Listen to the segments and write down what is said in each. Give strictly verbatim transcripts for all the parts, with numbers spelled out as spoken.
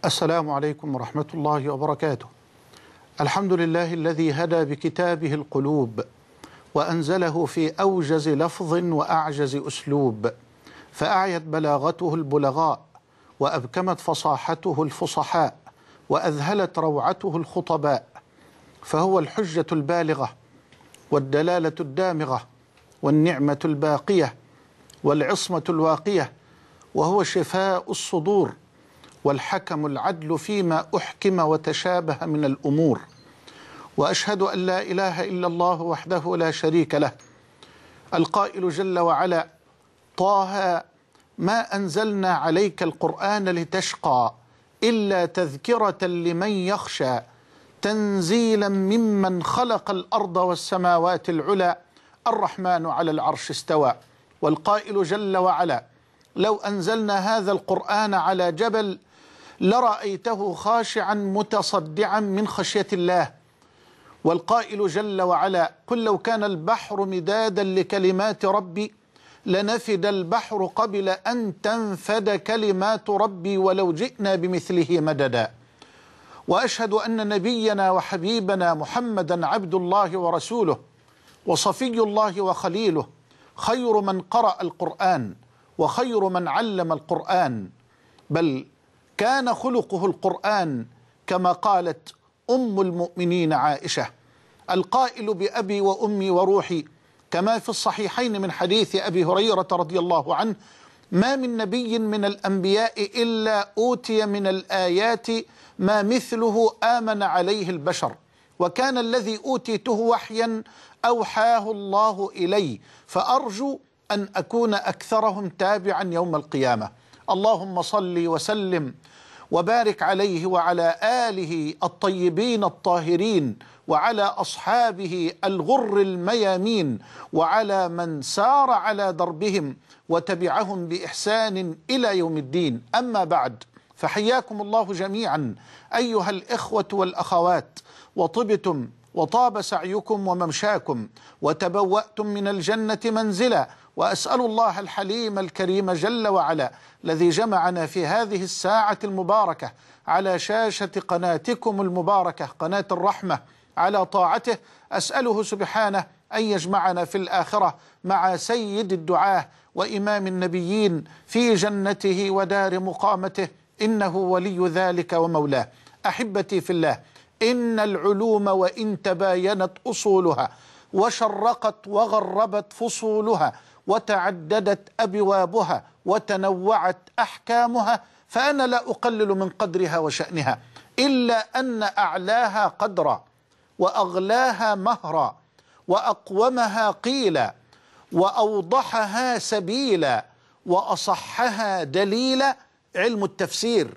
السلام عليكم ورحمة الله وبركاته. الحمد لله الذي هدى بكتابه القلوب وأنزله في أوجز لفظ وأعجز أسلوب، فأعيت بلاغته البلغاء وأبكمت فصاحته الفصحاء وأذهلت روعته الخطباء، فهو الحجة البالغة والدلالة الدامغة والنعمة الباقية والعصمة الواقية، وهو شفاء الصدور والحكم العدل فيما أحكم وتشابه من الأمور. وأشهد أن لا إله إلا الله وحده لا شريك له، القائل جل وعلا: طه ما أنزلنا عليك القرآن لتشقى إلا تذكرة لمن يخشى تنزيلا ممن خلق الأرض والسماوات العلى الرحمن على العرش استوى. والقائل جل وعلا: لو أنزلنا هذا القرآن على جبل لرأيته خاشعا متصدعا من خشية الله. والقائل جل وعلا: قل لو كان البحر مدادا لكلمات ربي لنفد البحر قبل أن تنفد كلمات ربي ولو جئنا بمثله مددا. وأشهد أن نبينا وحبيبنا محمدا عبد الله ورسوله وصفي الله وخليله، خير من قرأ القرآن وخير من علم القرآن، بل كان خلقه القرآن كما قالت أم المؤمنين عائشة: القائل بأبي وأمي وروحي، كما في الصحيحين من حديث أبي هريرة رضي الله عنه: ما من نبي من الأنبياء إلا أوتي من الآيات ما مثله آمن عليه البشر، وكان الذي أوتيته وحيا أوحاه الله إلي، فأرجو أن أكون أكثرهم تابعا يوم القيامة. اللهم صل وسلم وبارك عليه وعلى آله الطيبين الطاهرين وعلى أصحابه الغر الميامين وعلى من سار على دربهم وتبعهم بإحسان إلى يوم الدين. أما بعد، فحياكم الله جميعا أيها الإخوة والأخوات، وطبتم وطاب سعيكم وممشاكم وتبوأتم من الجنة منزلا، وأسأل الله الحليم الكريم جل وعلا الذي جمعنا في هذه الساعة المباركة على شاشة قناتكم المباركة قناة الرحمة على طاعته، أسأله سبحانه أن يجمعنا في الآخرة مع سيد الدعاة وإمام النبيين في جنته ودار مقامته، إنه ولي ذلك ومولاه. أحبتي في الله، إن العلوم وإن تباينت أصولها وشرقت وغربت فصولها وتعددت أبوابها وتنوعت أحكامها، فأنا لا أقلل من قدرها وشأنها، إلا أن أعلاها قدرا وأغلاها مهرا وأقومها قيلا وأوضحها سبيلا وأصحها دليلا علم التفسير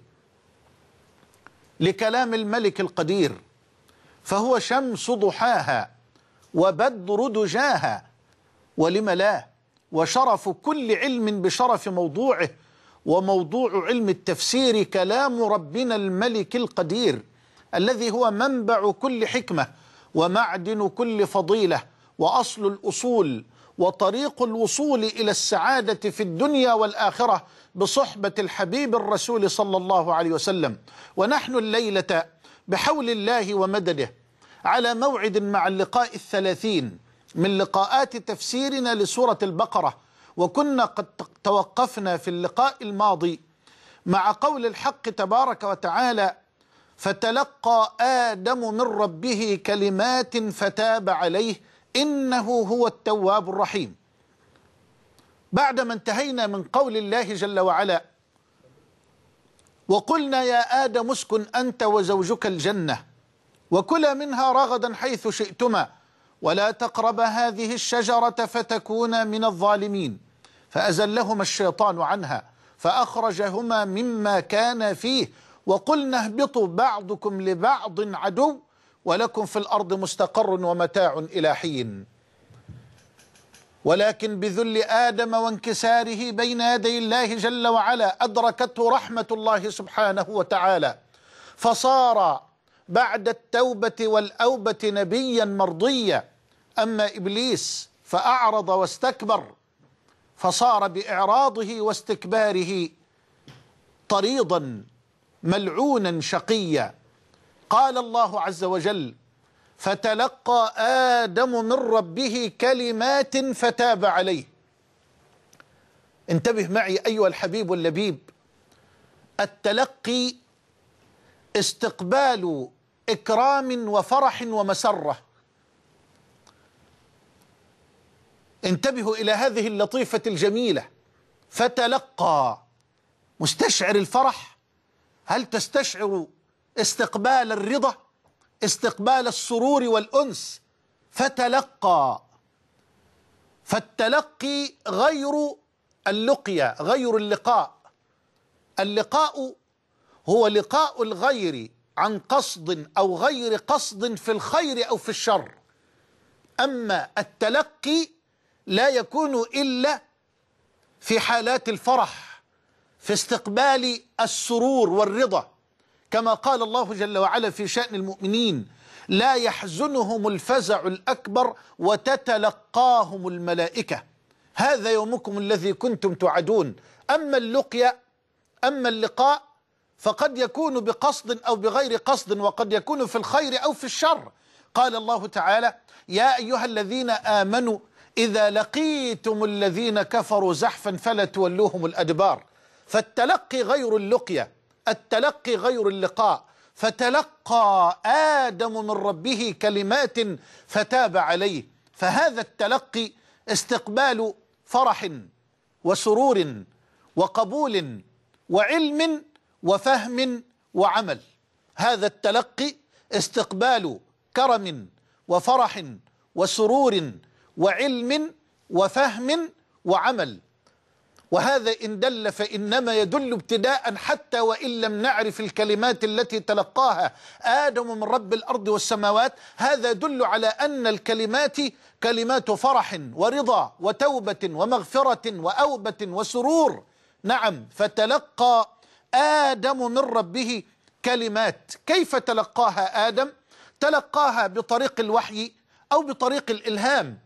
لكلام الملك القدير، فهو شمس ضحاها وبدر دجاها، ولم لا، وشرف كل علم بشرف موضوعه، وموضوع علم التفسير كلام ربنا الملك القدير الذي هو منبع كل حكمة ومعدن كل فضيلة وأصل الأصول وطريق الوصول إلى السعادة في الدنيا والآخرة بصحبة الحبيب الرسول صلى الله عليه وسلم. ونحن الليلة بحول الله ومدده على موعد مع اللقاء الثلاثين من لقاءات تفسيرنا لسورة البقرة، وكنا قد توقفنا في اللقاء الماضي مع قول الحق تبارك وتعالى: فتلقى آدم من ربه كلمات فتاب عليه إنه هو التواب الرحيم. بعدما انتهينا من قول الله جل وعلا: وقلنا يا آدم اسكن أنت وزوجك الجنة وكلا منها رغدا حيث شئتما ولا تقربا هذه الشجرة فتكونا من الظالمين، فأزلهما الشيطان عنها فأخرجهما مما كان فيه وقلنا اهبطوا بعضكم لبعض عدو ولكم في الأرض مستقر ومتاع إلى حين. ولكن بذل آدم وانكساره بين يدي الله جل وعلا أدركته رحمة الله سبحانه وتعالى، فصار بعد التوبة والأوبة نبيا مرضيا. أما إبليس فأعرض واستكبر، فصار بإعراضه واستكباره طريضا ملعونا شقيا. قال الله عز وجل: فتلقى آدم من ربه كلمات فتاب عليه. انتبه معي أيها الحبيب اللبيب، التلقي استقبال إكرام وفرح ومسرة. انتبهوا إلى هذه اللطيفة الجميلة. فتلقى، مستشعر الفرح؟ هل تستشعر استقبال الرضا، استقبال السرور والأنس؟ فتلقى. فالتلقي غير اللقيا، غير اللقاء. اللقاء هو لقاء الغير عن قصد أو غير قصد في الخير أو في الشر. أما التلقي لا يكون إلا في حالات الفرح، في استقبال السرور والرضا، كما قال الله جل وعلا في شأن المؤمنين: لا يحزنهم الفزع الأكبر وتتلقاهم الملائكة هذا يومكم الذي كنتم توعدون. أما اللقيا، أما اللقاء، فقد يكون بقصد أو بغير قصد، وقد يكون في الخير أو في الشر. قال الله تعالى: يا أيها الذين آمنوا إذا لقيتم الذين كفروا زحفا فلا تولوهم الأدبار. فالتلقي غير اللقيا، التلقي غير اللقاء. فتلقى آدم من ربه كلمات فتاب عليه. فهذا التلقي استقبال فرح وسرور وقبول وعلم وفهم وعمل. هذا التلقي استقبال كرم وفرح وسرور وعلم وفهم وعمل. وهذا إن دل فإنما يدل ابتداء، حتى وإن لم نعرف الكلمات التي تلقاها آدم من رب الأرض والسماوات، هذا يدل على أن الكلمات كلمات فرح ورضا وتوبة ومغفرة وأوبة وسرور. نعم، فتلقى آدم من ربه كلمات. كيف تلقاها آدم؟ تلقاها بطريق الوحي أو بطريق الإلهام.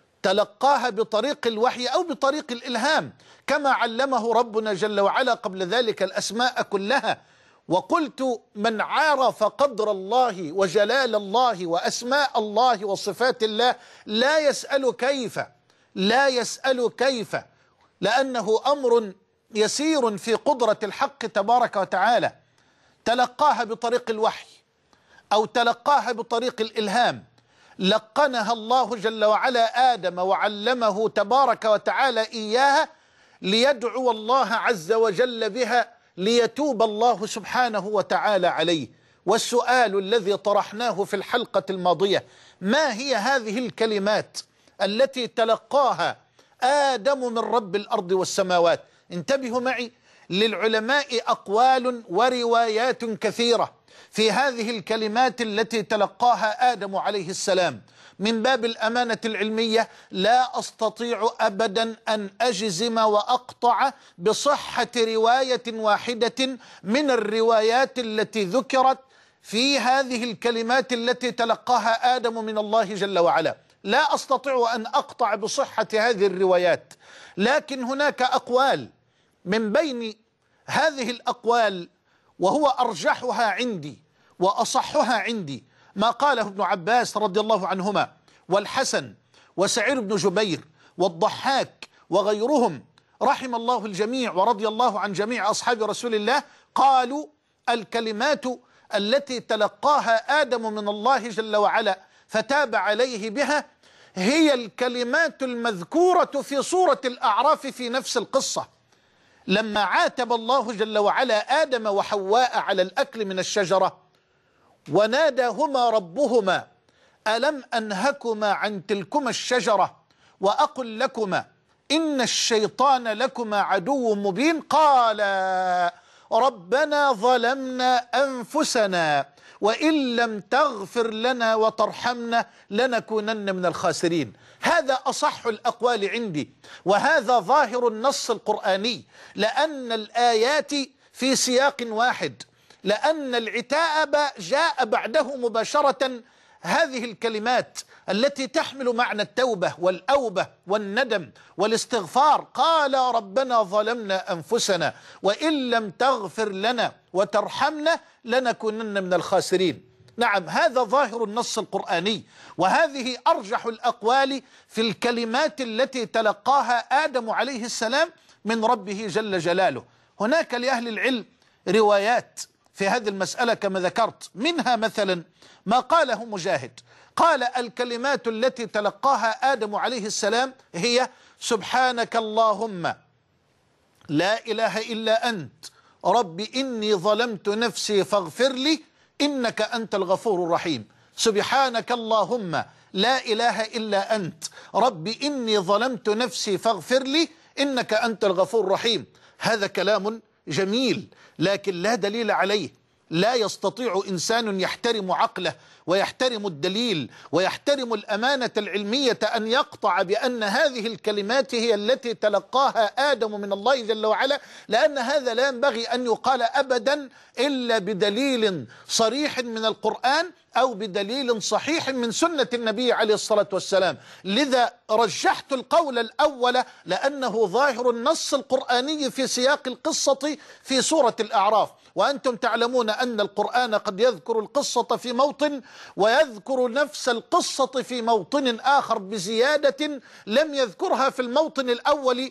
تلقاها بطريق الوحي أو بطريق الإلهام، كما علمه ربنا جل وعلا قبل ذلك الأسماء كلها. وقلت: من عرف قدر الله وجلال الله وأسماء الله وصفات الله لا يسأل كيف، لا يسأل كيف، لأنه أمر يسير في قدرة الحق تبارك وتعالى. تلقاها بطريق الوحي أو تلقاها بطريق الإلهام. لقنها الله جل وعلا آدم وعلمه تبارك وتعالى إياها ليدعو الله عز وجل بها ليتوب الله سبحانه وتعالى عليه. والسؤال الذي طرحناه في الحلقة الماضية: ما هي هذه الكلمات التي تلقاها آدم من رب الأرض والسماوات؟ انتبهوا معي، للعلماء أقوال وروايات كثيرة في هذه الكلمات التي تلقاها آدم عليه السلام. من باب الأمانة العلمية لا أستطيع أبدا أن أجزم وأقطع بصحة رواية واحدة من الروايات التي ذكرت في هذه الكلمات التي تلقاها آدم من الله جل وعلا. لا أستطيع أن أقطع بصحة هذه الروايات، لكن هناك أقوال. من بين هذه الأقوال وهو أرجحها عندي وأصحها عندي ما قاله ابن عباس رضي الله عنهما والحسن وسعيد بن جبير والضحاك وغيرهم رحم الله الجميع ورضي الله عن جميع أصحاب رسول الله. قالوا: الكلمات التي تلقاها آدم من الله جل وعلا فتاب عليه بها هي الكلمات المذكورة في سورة الأعراف في نفس القصة، لما عاتب الله جل وعلا آدم وحواء على الأكل من الشجرة: وناداهما ربهما ألم أنهكما عن تلكما الشجرة وأقل لكما إن الشيطان لكما عدو مبين. قال: ربنا ظلمنا أنفسنا وإن لم تغفر لنا وترحمنا لنكونن من الخاسرين. هذا أصح الأقوال عندي، وهذا ظاهر النص القرآني، لأن الآيات في سياق واحد، لأن العتاب جاء بعده مباشرة هذه الكلمات التي تحمل معنى التوبة والأوبة والندم والاستغفار. قال ربنا ظلمنا أنفسنا وإن لم تغفر لنا وترحمنا لنكونن من الخاسرين. نعم، هذا ظاهر النص القرآني، وهذه أرجح الأقوال في الكلمات التي تلقاها آدم عليه السلام من ربه جل جلاله. هناك لأهل العلم روايات في هذه المسألة كما ذكرت، منها مثلا ما قاله مجاهد، قال الكلمات التي تلقاها آدم عليه السلام هي: سبحانك اللهم لا إله إلا أنت رب إني ظلمت نفسي فاغفر لي إنك أنت الغفور الرحيم. سبحانك اللهم لا إله إلا أنت رب إني ظلمت نفسي فاغفر لي إنك أنت الغفور الرحيم. هذا كلام جميل لكن لا دليل عليه. لا يستطيع إنسان يحترم عقله ويحترم الدليل ويحترم الأمانة العلمية أن يقطع بأن هذه الكلمات هي التي تلقاها آدم من الله جل وعلا، لأن هذا لا ينبغي أن يقال أبدا إلا بدليل صريح من القرآن أو بدليل صحيح من سنة النبي عليه الصلاة والسلام. لذا رجحت القول الأول لأنه ظاهر النص القرآني في سياق القصة في سورة الأعراف، وأنتم تعلمون أن القرآن قد يذكر القصة في موطن ويذكر نفس القصة في موطن آخر بزيادة لم يذكرها في الموطن الأول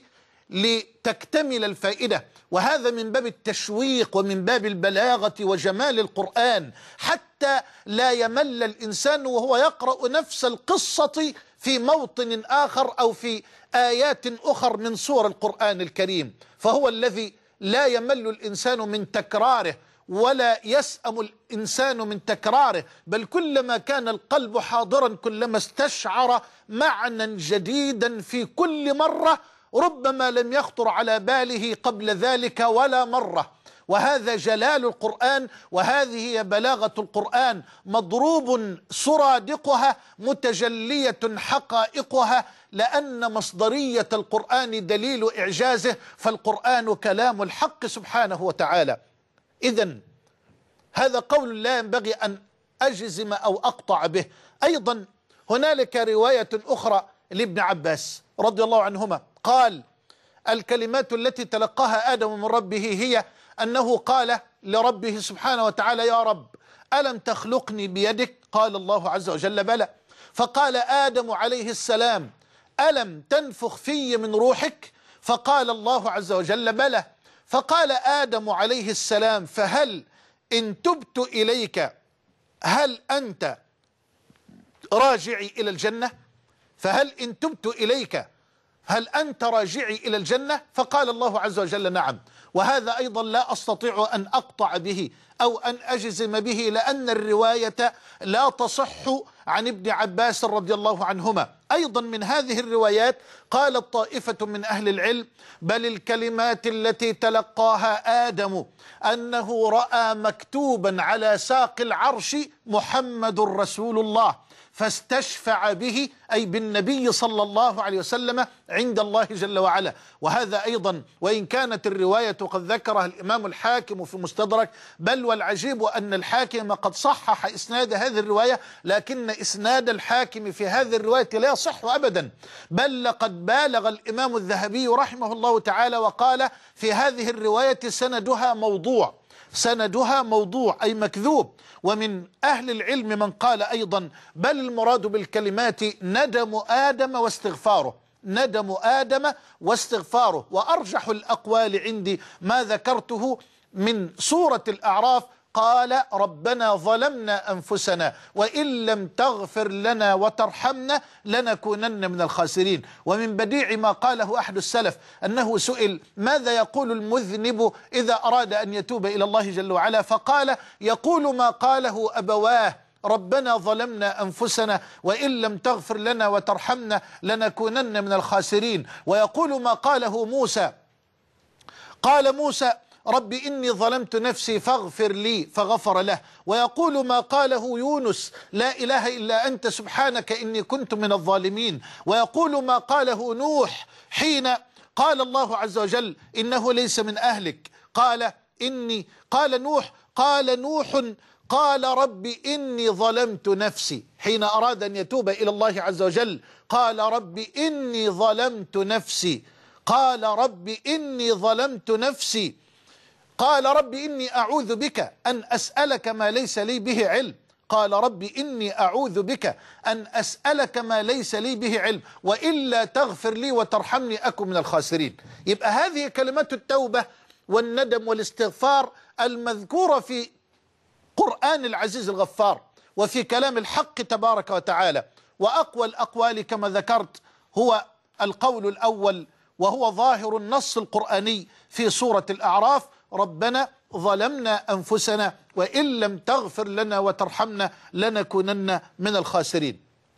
لتكتمل الفائدة، وهذا من باب التشويق ومن باب البلاغة وجمال القرآن، حتى لا يمل الإنسان وهو يقرأ نفس القصة في موطن آخر أو في آيات أخر من سور القرآن الكريم. فهو الذي لا يمل الإنسان من تكراره ولا يسأم الإنسان من تكراره، بل كلما كان القلب حاضرا كلما استشعر معنى جديدا في كل مرة ربما لم يخطر على باله قبل ذلك ولا مرة. وهذا جلال القرآن، وهذه هي بلاغة القرآن، مضروب سرادقها متجلية حقائقها، لأن مصدرية القرآن دليل إعجازه، فالقرآن كلام الحق سبحانه وتعالى. إذن هذا قول لا ينبغي أن أجزم أو أقطع به. أيضا هنالك رواية أخرى لابن عباس رضي الله عنهما، قال الكلمات التي تلقاها آدم من ربه هي أنه قال لربه سبحانه وتعالى: يا رب ألم تخلقني بيدك؟ قال الله عز وجل: بلى. فقال آدم عليه السلام: ألم تنفخ في من روحك؟ فقال الله عز وجل: بلى. فقال آدم عليه السلام: فهل إن تبت إليك هل أنت راجعي إلى الجنة؟ فهل إن تبت إليك هل أنت راجعي إلى الجنة؟ فقال الله عز وجل: نعم. وهذا أيضا لا أستطيع أن أقطع به أو أن أجزم به، لأن الرواية لا تصح عن ابن عباس رضي الله عنهما. أيضا من هذه الروايات قالت طائفة من أهل العلم: بل الكلمات التي تلقاها آدم أنه رأى مكتوبا على ساق العرش محمد رسول الله، فاستشفع به أي بالنبي صلى الله عليه وسلم عند الله جل وعلا. وهذا أيضا وإن كانت الرواية قد ذكرها الإمام الحاكم في المستدرك، بل والعجيب أن الحاكم قد صحح إسناد هذه الرواية، لكن إسناد الحاكم في هذه الرواية لا يصح أبدا، بل لقد بالغ الإمام الذهبي رحمه الله تعالى وقال في هذه الرواية سندها موضوع، سندها موضوع أي مكذوب. ومن أهل العلم من قال أيضا: بل المراد بالكلمات ندم آدم واستغفاره، ندم آدم واستغفاره. وأرجح الأقوال عندي ما ذكرته من سورة الأعراف: قال ربنا ظلمنا أنفسنا وإن لم تغفر لنا وترحمنا لنكونن من الخاسرين. ومن بديع ما قاله أحد السلف أنه سئل: ماذا يقول المذنب إذا أراد أن يتوب إلى الله جل وعلا؟ فقال: يقول ما قاله أبواه: ربنا ظلمنا أنفسنا وإن لم تغفر لنا وترحمنا لنكونن من الخاسرين. ويقول ما قاله موسى، قال موسى: رب إني ظلمت نفسي فاغفر لي فغفر له. ويقول ما قاله يونس: لا إله إلا أنت سبحانك إني كنت من الظالمين. ويقول ما قاله نوح حين قال الله عز وجل: إنه ليس من أهلك، قال إني قال نوح قال نوح قال رب إني ظلمت نفسي، حين أراد أن يتوب إلى الله عز وجل قال رب إني ظلمت نفسي، قال رب إني ظلمت نفسي، قال رب إني أعوذ بك أن أسألك ما ليس لي به علم، قال رب إني أعوذ بك أن أسألك ما ليس لي به علم وإلا تغفر لي وترحمني أكن من الخاسرين. يبقى هذه كلمات التوبة والندم والاستغفار المذكورة في قرآن العزيز الغفار وفي كلام الحق تبارك وتعالى. وأقوى الأقوال كما ذكرت هو القول الأول، وهو ظاهر النص القرآني في سورة الأعراف: ربنا ظلمنا أنفسنا وإن لم تغفر لنا وترحمنا لنكونن من الخاسرين.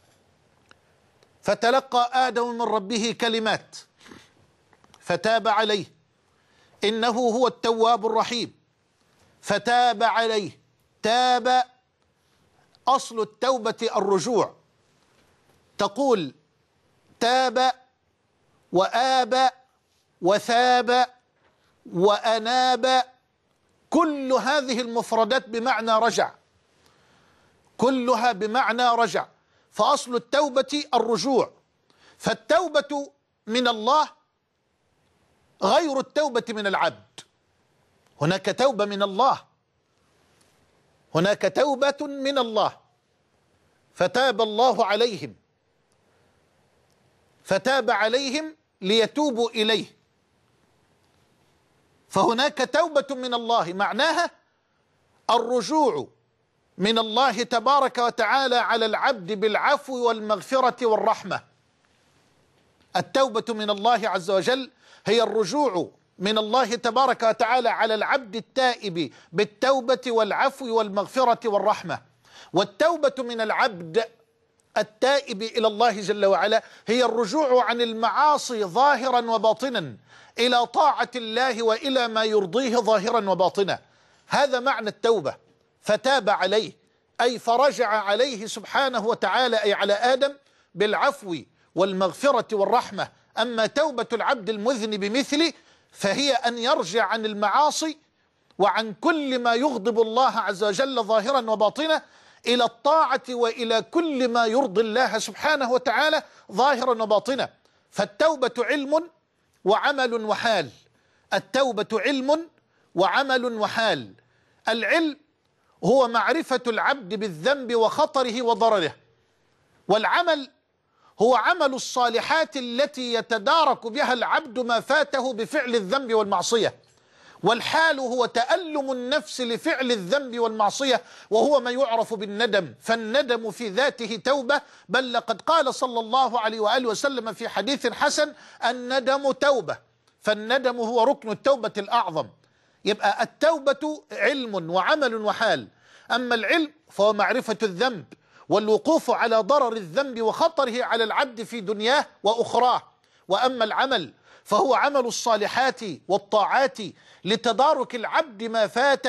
فتلقى آدم من ربه كلمات فتاب عليه إنه هو التواب الرحيم. فتاب عليه، تاب أصل التوبة الرجوع، تقول تاب وآب وثاب وأناب، كل هذه المفردات بمعنى رجع، كلها بمعنى رجع. فأصل التوبة الرجوع، فالتوبة من الله غير التوبة من العبد. هناك توبة من الله، هناك توبة من الله. فتاب الله عليهم، فتاب عليهم ليتوبوا إليه. فهناك توبة من الله معناها الرجوع من الله تبارك وتعالى على العبد بالعفو والمغفرة والرحمة. التوبة من الله عز وجل هي الرجوع من الله تبارك وتعالى على العبد التائب بالتوبة والعفو والمغفرة والرحمة. والتوبة من العبد التائب إلى الله جل وعلا هي الرجوع عن المعاصي ظاهرا وباطنا إلى طاعة الله وإلى ما يرضيه ظاهرا وباطنا. هذا معنى التوبة. فتاب عليه أي فرجع عليه سبحانه وتعالى، أي على آدم، بالعفو والمغفرة والرحمة. أما توبة العبد المذنب مثلي فهي أن يرجع عن المعاصي وعن كل ما يغضب الله عز وجل ظاهرا وباطنا إلى الطاعة وإلى كل ما يرضي الله سبحانه وتعالى ظاهرا وباطنا. فالتوبة علم وعمل وحال. التوبة علم وعمل وحال. العلم هو معرفة العبد بالذنب وخطره وضرره، والعمل هو عمل الصالحات التي يتدارك بها العبد ما فاته بفعل الذنب والمعصية. والحال هو تألم النفس لفعل الذنب والمعصية، وهو ما يعرف بالندم. فالندم في ذاته توبة، بل لقد قال صلى الله عليه وآله وسلم في حديث حسن: الندم توبة. فالندم هو ركن التوبة الأعظم. يبقى التوبة علم وعمل وحال. أما العلم فهو معرفة الذنب والوقوف على ضرر الذنب وخطره على العبد في دنياه وأخراه. وأما العمل فهو عمل الصالحات والطاعات لتدارك العبد ما فات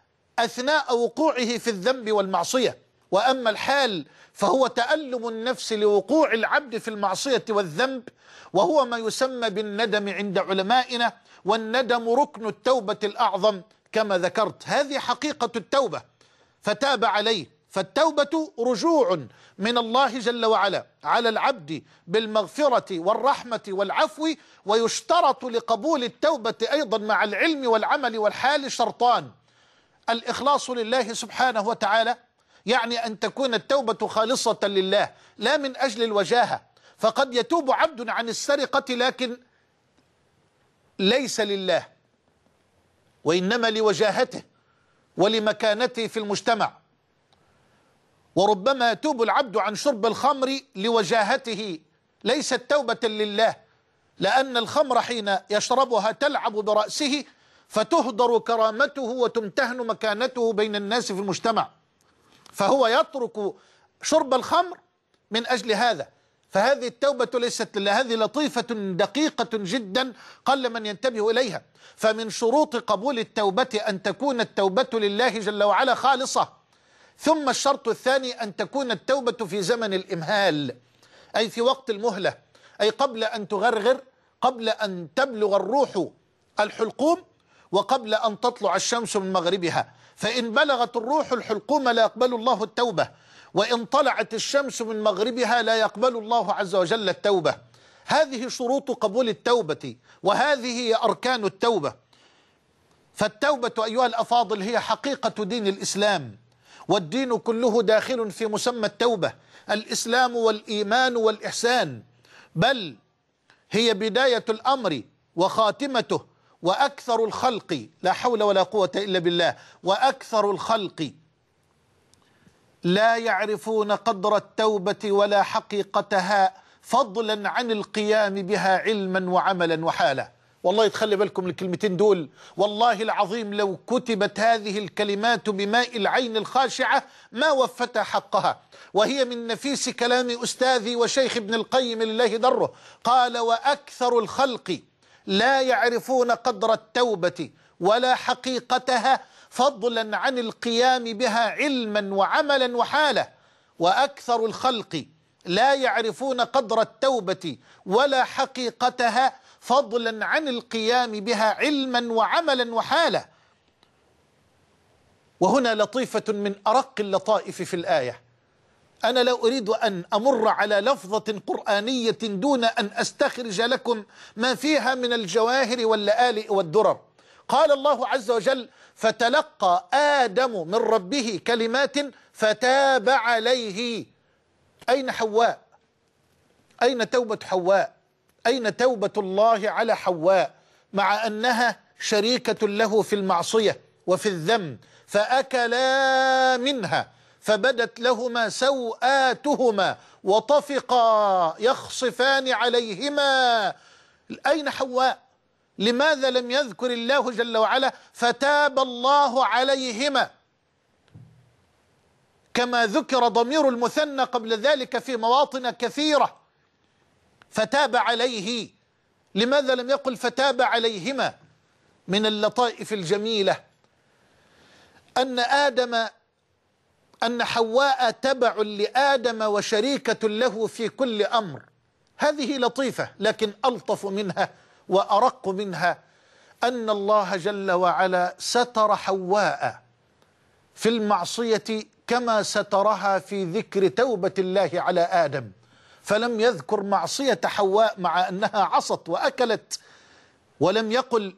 أثناء وقوعه في الذنب والمعصية. وأما الحال فهو تألم النفس لوقوع العبد في المعصية والذنب، وهو ما يسمى بالندم عند علمائنا. والندم ركن التوبة الأعظم كما ذكرت. هذه حقيقة التوبة. فتاب عليه. فالتوبة رجوع من الله جل وعلا على العبد بالمغفرة والرحمة والعفو. ويشترط لقبول التوبة أيضا مع العلم والعمل والحال شرطان: الإخلاص لله سبحانه وتعالى، يعني أن تكون التوبة خالصة لله لا من أجل الوجاهة. فقد يتوب عبد عن السرقة لكن ليس لله، وإنما لوجاهته ولمكانته في المجتمع. وربما يتوب العبد عن شرب الخمر لوجاهته، ليست توبة لله، لأن الخمر حين يشربها تلعب برأسه فتهدر كرامته وتمتهن مكانته بين الناس في المجتمع، فهو يترك شرب الخمر من أجل هذا. فهذه التوبة ليست لله. هذه لطيفة دقيقة جدا قل من ينتبه إليها. فمن شروط قبول التوبة أن تكون التوبة لله جل وعلا خالصة. ثم الشرط الثاني أن تكون التوبة في زمن الإمهال، أي في وقت المهلة، أي قبل أن تغرغر، قبل أن تبلغ الروح الحلقوم، وقبل أن تطلع الشمس من مغربها. فإن بلغت الروح الحلقوم لا يقبل الله التوبة، وإن طلعت الشمس من مغربها لا يقبل الله عز وجل التوبة. هذه شروط قبول التوبة، وهذه هي أركان التوبة. فالتوبة أيها الأفاضل هي حقيقة دين الإسلام، والدين كله داخل في مسمى التوبة، الإسلام والإيمان والإحسان، بل هي بداية الأمر وخاتمته. وأكثر الخلق، لا حول ولا قوة إلا بالله، وأكثر الخلق لا يعرفون قدر التوبة ولا حقيقتها، فضلا عن القيام بها علما وعملا وحالا. والله تخلي بالكم الكلمتين دول، والله العظيم لو كتبت هذه الكلمات بماء العين الخاشعة ما وفتها حقها. وهي من نفيس كلام أستاذي وشيخ ابن القيم لله دره، قال: وأكثر الخلق لا يعرفون قدر التوبة ولا حقيقتها، فضلا عن القيام بها علما وعملا وحالا. وأكثر الخلق لا يعرفون قدر التوبة ولا حقيقتها، فضلا عن القيام بها علما وعملا وحالا. وهنا لطيفة من أرق اللطائف في الآية. أنا لا أريد أن أمر على لفظة قرآنية دون أن أستخرج لكم ما فيها من الجواهر واللآلئ والدرر. قال الله عز وجل: فتلقى آدم من ربه كلمات فتاب عليه. أين حواء؟ أين توبة حواء؟ أين توبة الله على حواء مع أنها شريكة له في المعصية وفي الذنب؟ فأكلا منها فبدت لهما سوآتهما وطفقا يخصفان عليهما. أين حواء؟ لماذا لم يذكر الله جل وعلا فتاب الله عليهما كما ذكر ضمير المثنى قبل ذلك في مواطن كثيرة؟ فتاب عليه، لماذا لم يقل فتاب عليهما؟ من اللطائف الجميلة أن آدم أن حواء تبع لآدم وشريكة له في كل أمر. هذه لطيفة، لكن ألطف منها وأرق منها أن الله جل وعلا ستر حواء في المعصية كما سترها في ذكر توبة الله على آدم، فلم يذكر معصية حواء مع أنها عصت وأكلت، ولم يقل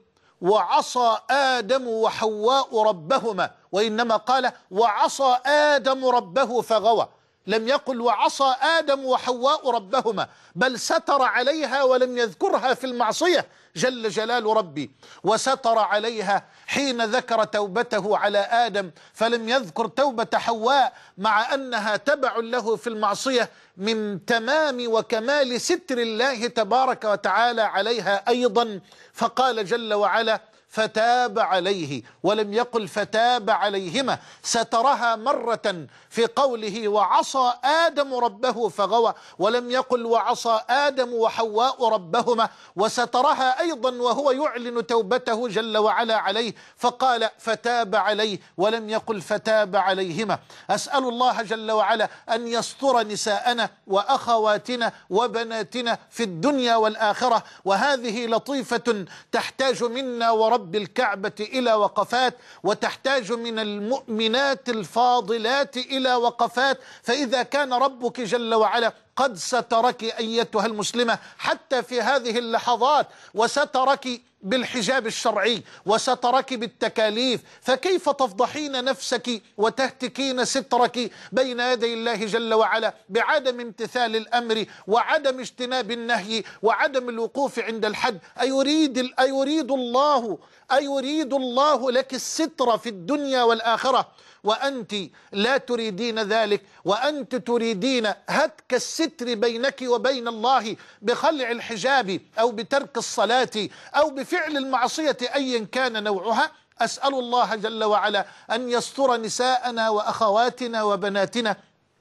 وعصى آدم وحواء ربهما، وإنما قال وعصى آدم ربه فغوى. لم يقل وعصى آدم وحواء ربهما، بل ستر عليها ولم يذكرها في المعصية جل جلال ربي، وستر عليها حين ذكر توبته على آدم، فلم يذكر توبة حواء مع أنها تبع له في المعصية، من تمام وكمال ستر الله تبارك وتعالى عليها أيضا. فقال جل وعلا فتاب عليه، ولم يقل فتاب عليهما. سترها مرة في قوله وعصى آدم ربه فغوى، ولم يقل وعصى آدم وحواء ربهما. وسترها أيضا وهو يعلن توبته جل وعلا عليه، فقال فتاب عليه، ولم يقل فتاب عليهما. أسأل الله جل وعلا أن يستر نساءنا وأخواتنا وبناتنا في الدنيا والآخرة. وهذه لطيفة تحتاج منا ورب بالكعبة إلى وقفات، وتحتاج من المؤمنات الفاضلات إلى وقفات. فإذا كان ربك جل وعلا قد سترك أيتها المسلمة حتى في هذه اللحظات، وسترك بالحجاب الشرعي، وسترك بالتكاليف، فكيف تفضحين نفسك وتهتكين سترك بين يدي الله جل وعلا بعدم امتثال الأمر وعدم اجتناب النهي وعدم الوقوف عند الحد؟ أيريد, أيريد الله أيريد الله لك الستر في الدنيا والآخرة، وأنت لا تريدين ذلك، وأنت تريدين هتك الستر بينك وبين الله بخلع الحجاب أو بترك الصلاة أو بفعل المعصية أيا كان نوعها. أسأل الله جل وعلا أن يستر نساءنا وأخواتنا وبناتنا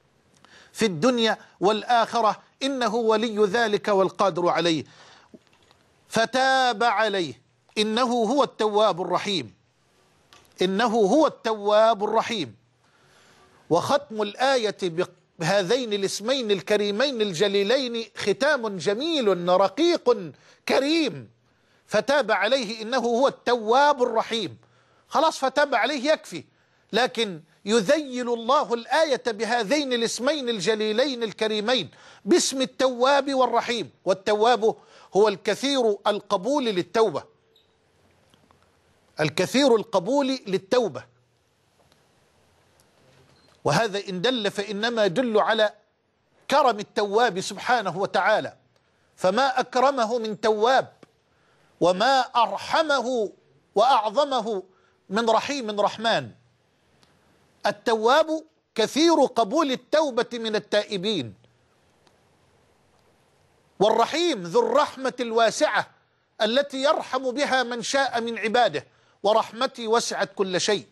في الدنيا والآخرة، إنه ولي ذلك والقادر عليه. فتاب عليه إنه هو التواب الرحيم، إنه هو التواب الرحيم. وختم الآية بهذين الاسمين الكريمين الجليلين ختام جميل رقيق كريم. فتاب عليه إنه هو التواب الرحيم. خلاص فتاب عليه يكفي، لكن يذيل الله الآية بهذين الاسمين الجليلين الكريمين باسم التواب والرحيم. والتواب هو الكثير القبول للتوبة، الكثير القبول للتوبة، وهذا إن دل فإنما يدل على كرم التواب سبحانه وتعالى، فما أكرمه من تواب وما أرحمه وأعظمه من رحيم رحمن. التواب كثير قبول التوبة من التائبين، والرحيم ذو الرحمة الواسعة التي يرحم بها من شاء من عباده، ورحمتي وسعت كل شيء.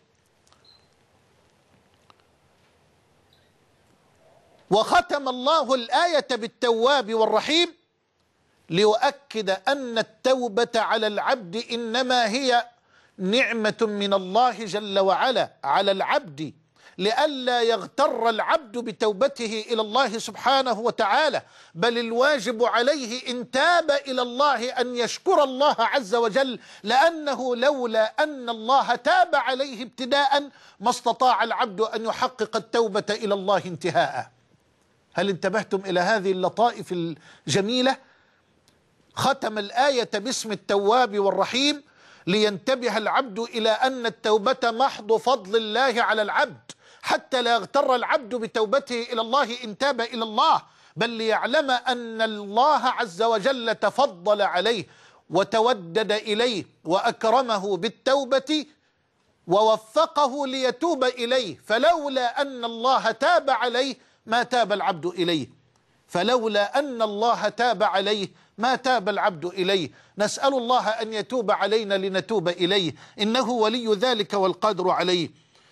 وختم الله الآية بالتواب والرحيم ليؤكد أن التوبة على العبد إنما هي نعمة من الله جل وعلا على العبد، لئلا يغتر العبد بتوبته إلى الله سبحانه وتعالى، بل الواجب عليه إن تاب إلى الله أن يشكر الله عز وجل، لأنه لولا أن الله تاب عليه ابتداء ما استطاع العبد أن يحقق التوبة إلى الله انتهاء. هل انتبهتم إلى هذه اللطائف الجميلة؟ ختم الآية باسم التواب والرحيم لينتبه العبد إلى أن التوبة محض فضل الله على العبد، حتى لا يغتر العبد بتوبته إلى الله إن تاب إلى الله، بل ليعلم أن الله عز وجل تفضل عليه وتودد إليه وأكرمه بالتوبة ووفقه ليتوب إليه، فلولا أن الله تاب عليه ما تاب العبد إليه، فلولا أن الله تاب عليه ما تاب العبد إليه. نسأل الله أن يتوب علينا لنتوب إليه، إنه ولي ذلك والقادر عليه.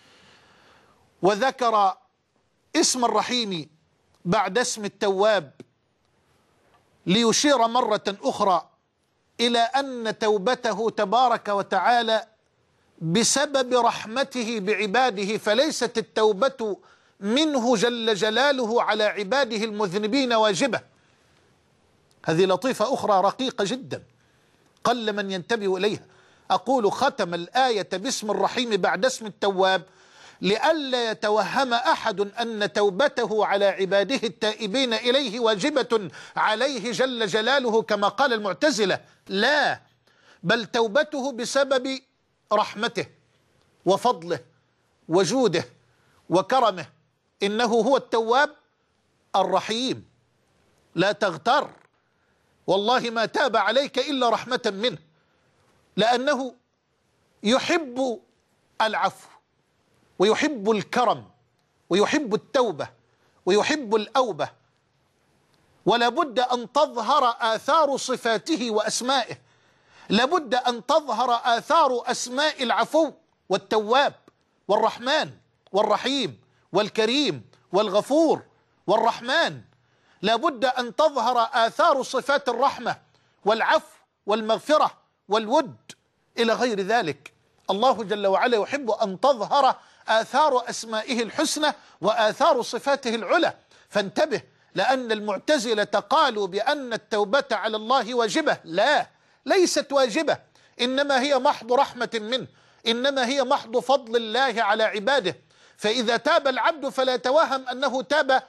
وذكر اسم الرحيم بعد اسم التواب ليشير مرة أخرى إلى أن توبته تبارك وتعالى بسبب رحمته بعباده، فليست التوبة منه جل جلاله على عباده المذنبين واجبة. هذه لطيفة أخرى رقيقة جدا قل من ينتبه إليها. أقول ختم الآية باسم الرحيم بعد اسم التواب لئلا يتوهم أحد أن توبته على عباده التائبين إليه واجبة عليه جل جلاله كما قال المعتزلة، لا، بل توبته بسبب رحمته وفضله وجوده وكرمه، إنه هو التواب الرحيم. لا تغتر، والله ما تاب عليك إلا رحمة منه، لأنه يحب العفو ويحب الكرم ويحب التوبة ويحب الأوبة، ولا بد أن تظهر آثار صفاته وأسمائه، لابد أن تظهر آثار أسماء العفو والتواب والرحمن والرحيم والكريم والغفور والرحمن، لابد أن تظهر آثار صفات الرحمة والعفو والمغفرة والود إلى غير ذلك. الله جل وعلا يحب أن تظهر آثار أسمائه الحسنى وآثار صفاته العلى. فانتبه، لأن المعتزلة قالوا بأن التوبة على الله واجبة، لا، ليست واجبة، إنما هي محض رحمة منه، إنما هي محض فضل الله على عباده. فإذا تاب العبد فلا يتوهم أنه تاب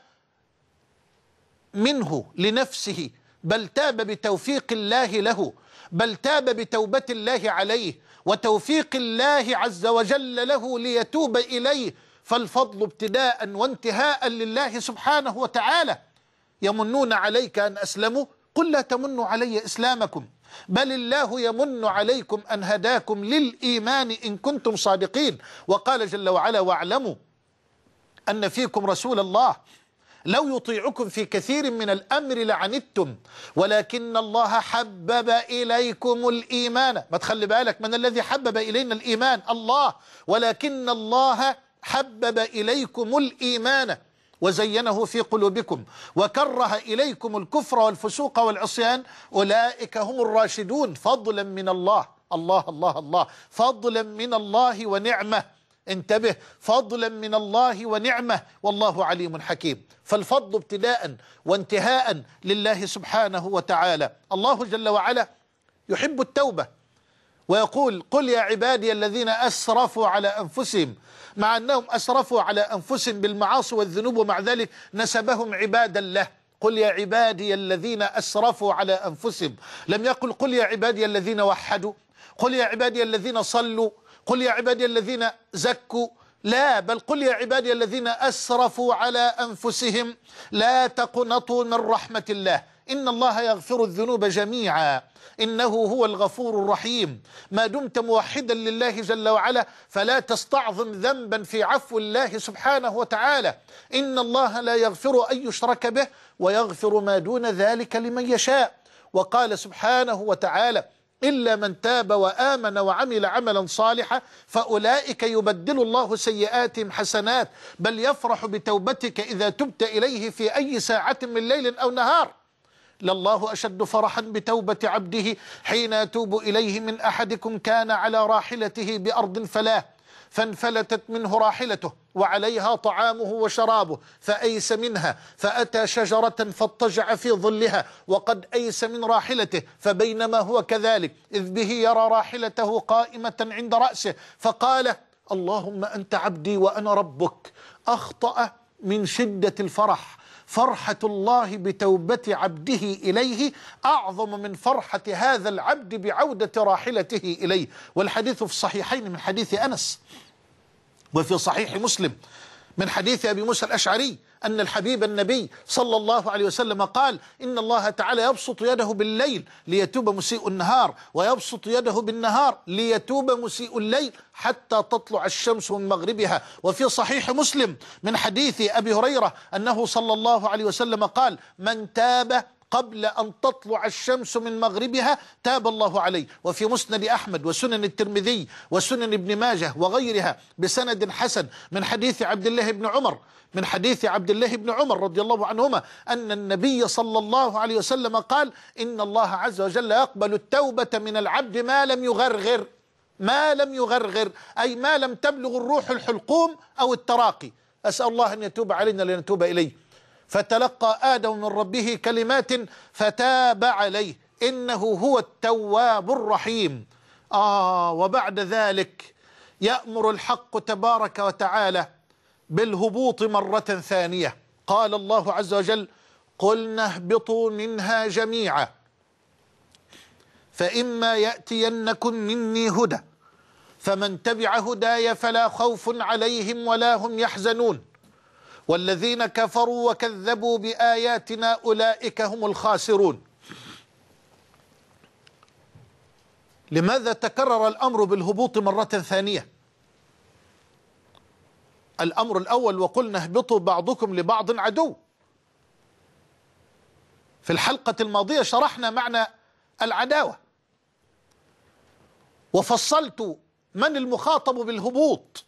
منه لنفسه، بل تاب بتوفيق الله له، بل تاب بتوبة الله عليه وتوفيق الله عز وجل له ليتوب إليه. فالفضل ابتداء وانتهاء لله سبحانه وتعالى. يمنون عليك أن أسلموا، قل لا تمنوا علي إسلامكم، بل الله يمن عليكم أن هداكم للإيمان إن كنتم صادقين. وقال جل وعلا: واعلموا أن فيكم رسول الله لو يطيعكم في كثير من الأمر لعنتم ولكن الله حبب إليكم الإيمان. ما تخلي بالك، من الذي حبب إلينا الإيمان؟ الله. ولكن الله حبب إليكم الإيمان وزينه في قلوبكم وكره إليكم الكفر والفسوق والعصيان أولئك هم الراشدون فضلا من الله. الله الله الله، فضلا من الله ونعمة. انتبه، فضلا من الله ونعمة، والله عليم حكيم. فالفضل ابتداء وانتهاء لله سبحانه وتعالى. الله جل وعلا يحب التوبة ويقول قل يا عبادي الذين أسرفوا على أنفسهم، مع أنهم أسرفوا على أنفسهم بالمعاصي والذنوب، ومع ذلك نسبهم عبادا له. قل يا عبادي الذين أسرفوا على أنفسهم، لم يقل قل يا عبادي الذين وحدوا، قل يا عبادي الذين صلوا، قل يا عبادي الذين زكوا، لا، بل قل يا عبادي الذين أسرفوا على أنفسهم لا تقنطوا من رحمة الله إن الله يغفر الذنوب جميعا إنه هو الغفور الرحيم. ما دمت موحدا لله جل وعلا فلا تستعظم ذنبا في عفو الله سبحانه وتعالى. إن الله لا يغفر أن يشرك به ويغفر ما دون ذلك لمن يشاء. وقال سبحانه وتعالى إلا من تاب وآمن وعمل عملا صالحا فأولئك يبدل الله سيئاتهم حسنات بل يفرح بتوبتك إذا تبت إليه في أي ساعة من ليل أو نهار. لله أشد فرحا بتوبة عبده حين يتوب إليه من أحدكم كان على راحلته بأرض فلاه فانفلتت منه راحلته وعليها طعامه وشرابه فأيس منها فأتى شجرة فاضطجع في ظلها وقد أيس من راحلته فبينما هو كذلك إذ به يرى راحلته قائمة عند رأسه فقال اللهم أنت عبدي وأنا ربك. أخطأ من شدة الفرح. فرحة الله بتوبة عبده إليه أعظم من فرحة هذا العبد بعودة راحلته إليه. والحديث في الصحيحين من حديث أنس وفي صحيح مسلم من حديث أبي موسى الأشعري أن الحبيب النبي صلى الله عليه وسلم قال إن الله تعالى يبسط يده بالليل ليتوب مسيء النهار ويبسط يده بالنهار ليتوب مسيء الليل حتى تطلع الشمس من مغربها. وفي صحيح مسلم من حديث أبي هريرة أنه صلى الله عليه وسلم قال من تاب قبل أن تطلع الشمس من مغربها تاب الله عليه. وفي مسند أحمد وسنن الترمذي وسنن ابن ماجه وغيرها بسند حسن من حديث عبد الله بن عمر من حديث عبد الله بن عمر رضي الله عنهما أن النبي صلى الله عليه وسلم قال إن الله عز وجل يقبل التوبة من العبد ما لم يغرغر ما لم يغرغر أي ما لم تبلغ الروح الحلقوم أو التراقي. أسأل الله أن يتوب علينا لنتوب إليه. فتلقى آدم من ربه كلمات فتاب عليه إنه هو التواب الرحيم. آه وبعد ذلك يأمر الحق تبارك وتعالى بالهبوط مرة ثانية. قال الله عز وجل قلنا اهبطوا منها جميعا فإما يأتينكم مني هدى فمن تبع هداي فلا خوف عليهم ولا هم يحزنون والذين كفروا وكذبوا بآياتنا أولئك هم الخاسرون. لماذا تكرر الأمر بالهبوط مرة ثانية؟ الأمر الأول وقلنا اهبطوا بعضكم لبعض عدو. في الحلقة الماضية شرحنا معنى العداوة وفصلت من المخاطب بالهبوط.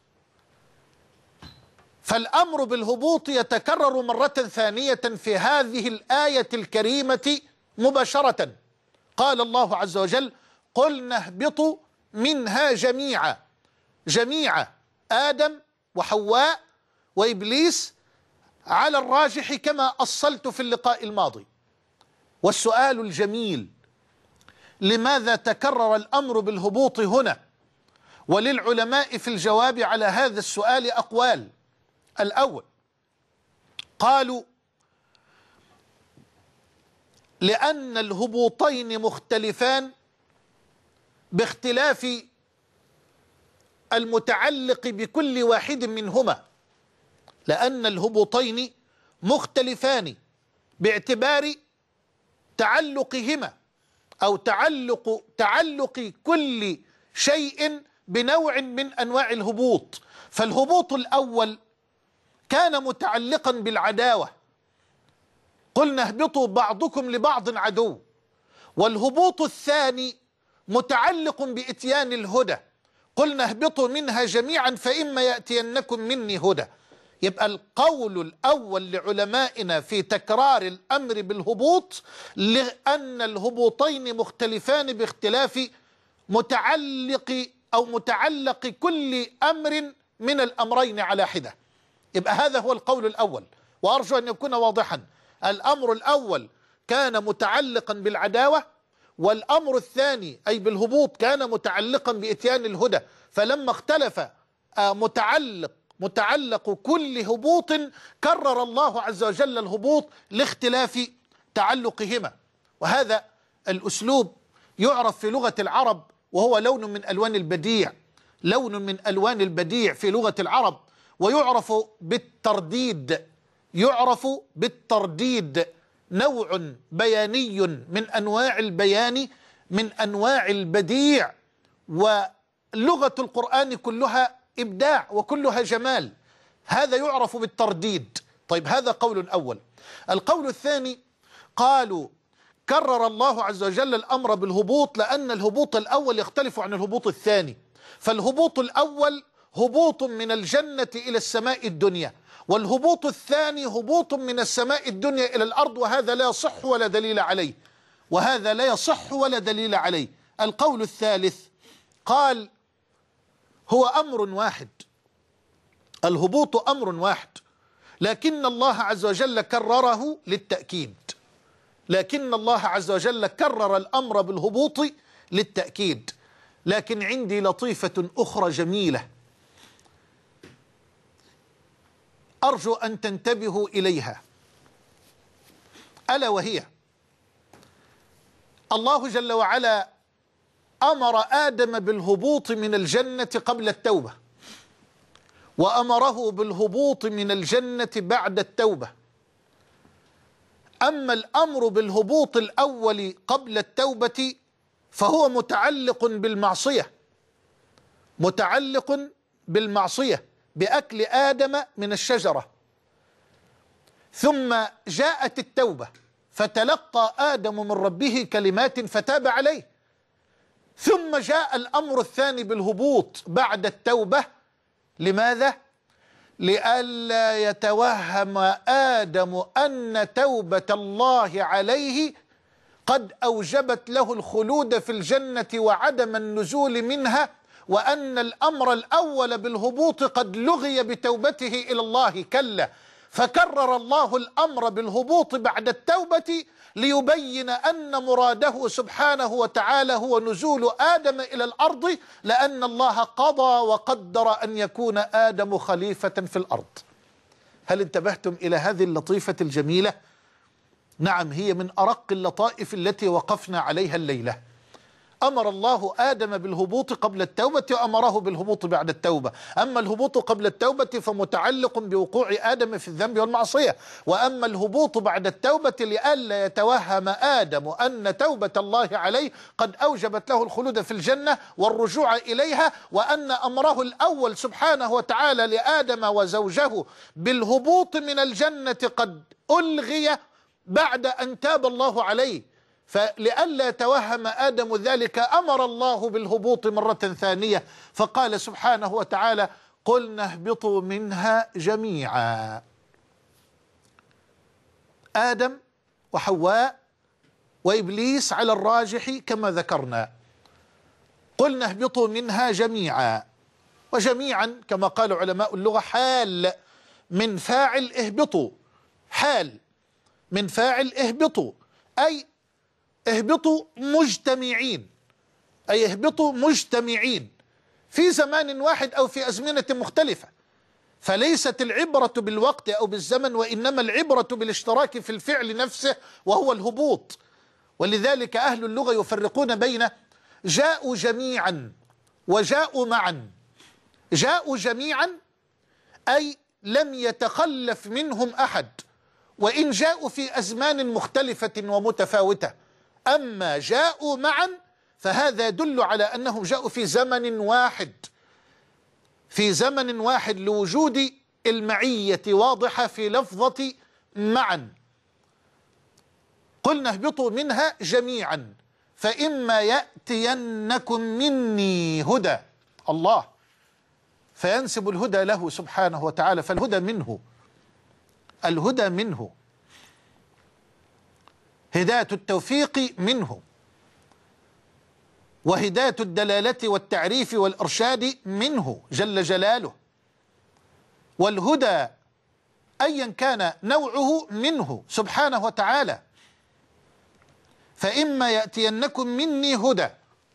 فالأمر بالهبوط يتكرر مرة ثانية في هذه الآية الكريمة مباشرة. قال الله عز وجل قلنا اهبطوا منها جميعا جميعا آدم وحواء وإبليس على الراجح كما أصلت في اللقاء الماضي. والسؤال الجميل لماذا تكرر الأمر بالهبوط هنا؟ وللعلماء في الجواب على هذا السؤال أقوال. الأول قالوا لأن الهبوطين مختلفان باختلاف المتعلق بكل واحد منهما. لأن الهبوطين مختلفان باعتبار تعلقهما أو تعلق تعلق كل شيء بنوع من أنواع الهبوط. فالهبوط الأول كان متعلقا بالعداوة قلنا اهبطوا بعضكم لبعض عدو. والهبوط الثاني متعلق بإتيان الهدى قلنا اهبطوا منها جميعا فإما يأتينكم مني هدى. يبقى القول الأول لعلمائنا في تكرار الأمر بالهبوط لأن الهبوطين مختلفان باختلاف متعلق أو متعلق كل أمر من الأمرين على حدة. يبقى هذا هو القول الأول وأرجو أن يكون واضحا. الأمر الأول كان متعلقا بالعداوة والأمر الثاني أي بالهبوط كان متعلقا بإتيان الهدى، فلما اختلف متعلق متعلق كل هبوط كرر الله عز وجل الهبوط لاختلاف تعلقهما. وهذا الأسلوب يعرف في لغة العرب وهو لون من ألوان البديع، لون من ألوان البديع في لغة العرب، ويعرف بالترديد، يعرف بالترديد، نوع بياني من أنواع البيان، من أنواع البديع. ولغة القرآن كلها إبداع وكلها جمال، هذا يعرف بالترديد. طيب هذا قول أول. القول الثاني قالوا كرر الله عز وجل الأمر بالهبوط لأن الهبوط الأول يختلف عن الهبوط الثاني، فالهبوط الأول هبوط من الجنة إلى السماء الدنيا، والهبوط الثاني هبوط من السماء الدنيا إلى الأرض، وهذا لا يصح ولا دليل عليه، وهذا لا يصح ولا دليل عليه. القول الثالث قال هو أمر واحد، الهبوط أمر واحد، لكن الله عز وجل كرره للتأكيد، لكن الله عز وجل كرر الأمر بالهبوط للتأكيد. لكن عندي لطيفة أخرى جميلة أرجو أن تنتبهوا إليها، ألا وهي الله جل وعلا أمر آدم بالهبوط من الجنة قبل التوبة، وأمره بالهبوط من الجنة بعد التوبة. أما الأمر بالهبوط الأول قبل التوبة فهو متعلق بالمعصية، متعلق بالمعصية بأكل آدم من الشجرة، ثم جاءت التوبة فتلقى آدم من ربه كلمات فتاب عليه، ثم جاء الأمر الثاني بالهبوط بعد التوبة. لماذا؟ لئلا يتوهم آدم أن توبة الله عليه قد أوجبت له الخلود في الجنة وعدم النزول منها، وأن الأمر الأول بالهبوط قد لغي بتوبته إلى الله. كلا، فكرر الله الأمر بالهبوط بعد التوبة ليبين أن مراده سبحانه وتعالى هو نزول آدم إلى الأرض، لأن الله قضى وقدر أن يكون آدم خليفة في الأرض. هل انتبهتم إلى هذه اللطيفة الجميلة؟ نعم، هي من أرق اللطائف التي وقفنا عليها الليلة. أمر الله آدم بالهبوط قبل التوبة وأمره بالهبوط بعد التوبة. أما الهبوط قبل التوبة فمتعلق بوقوع آدم في الذنب والمعصية، وأما الهبوط بعد التوبة لئلا يتوهم آدم أن توبة الله عليه قد أوجبت له الخلود في الجنة والرجوع إليها، وأن أمره الأول سبحانه وتعالى لآدم وزوجه بالهبوط من الجنة قد ألغي بعد أن تاب الله عليه. فلئلا توهم آدم ذلك أمر الله بالهبوط مرة ثانية، فقال سبحانه وتعالى قلنا اهبطوا منها جميعا. آدم وحواء وإبليس على الراجح كما ذكرنا. قلنا اهبطوا منها جميعا، وجميعا كما قال علماء اللغة حال من فاعل اهبطوا، حال من فاعل اهبطوا، أي اهبطوا مجتمعين، أي اهبطوا مجتمعين في زمان واحد أو في أزمنة مختلفة. فليست العبرة بالوقت أو بالزمن، وإنما العبرة بالاشتراك في الفعل نفسه وهو الهبوط. ولذلك أهل اللغة يفرقون بين جاءوا جميعا وجاءوا معا. جاءوا جميعا أي لم يتخلف منهم أحد، وإن جاءوا في أزمان مختلفة ومتفاوتة. أما جاءوا معا فهذا يدل على أنهم جاءوا في زمن واحد، في زمن واحد لوجود المعية واضحة في لفظة معا. قلنا اهبطوا منها جميعا فإما يأتينكم مني هدى، الله فينسب الهدى له سبحانه وتعالى، فالهدى منه، الهدى منه، هداية التوفيق منه، وهداية الدلالة والتعريف والإرشاد منه جل جلاله، والهدى أيا كان نوعه منه سبحانه وتعالى. فإما يأتينكم مني هدى،